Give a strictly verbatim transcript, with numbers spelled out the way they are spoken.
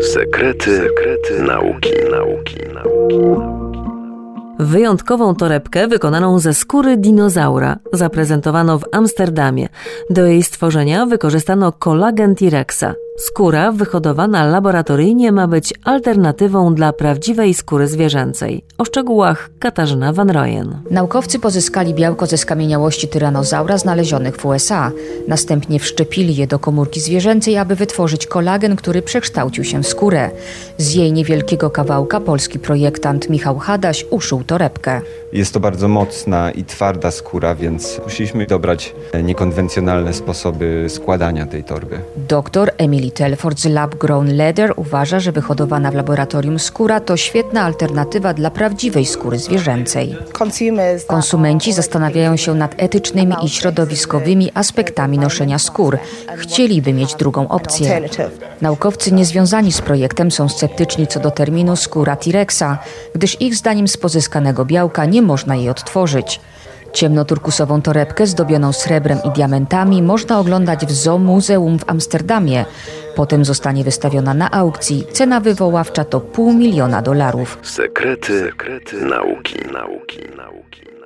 Sekrety, sekrety nauki, nauki, nauki. Wyjątkową torebkę wykonaną ze skóry dinozaura zaprezentowano w Amsterdamie. Do jej stworzenia wykorzystano kolagen T-Rexa. Skóra wyhodowana laboratoryjnie ma być alternatywą dla prawdziwej skóry zwierzęcej. O szczegółach Katarzyna Van Rooyen. Naukowcy pozyskali białko ze skamieniałości tyranozaura znalezionych w U S A. Następnie wszczepili je do komórki zwierzęcej, aby wytworzyć kolagen, który przekształcił się w skórę. Z jej niewielkiego kawałka polski projektant Michał Hadaś uszył torebkę. Jest to bardzo mocna i twarda skóra, więc musieliśmy dobrać niekonwencjonalne sposoby składania tej torby. Doktor Emily Telford z Lab Grown Leather uważa, że wyhodowana w laboratorium skóra to świetna alternatywa dla prawdziwej skóry zwierzęcej. Konsumenci zastanawiają się nad etycznymi i środowiskowymi aspektami noszenia skór. Chcieliby mieć drugą opcję. Naukowcy niezwiązani z projektem są sceptyczni co do terminu skóra T-Rexa, gdyż ich zdaniem z pozyskanego białka nie można jej odtworzyć. Ciemnoturkusową torebkę zdobioną srebrem i diamentami można oglądać w Zoo Muzeum w Amsterdamie. Potem zostanie wystawiona na aukcji. Cena wywoławcza to pół miliona dolarów. Sekrety, sekrety nauki, nauki, nauki.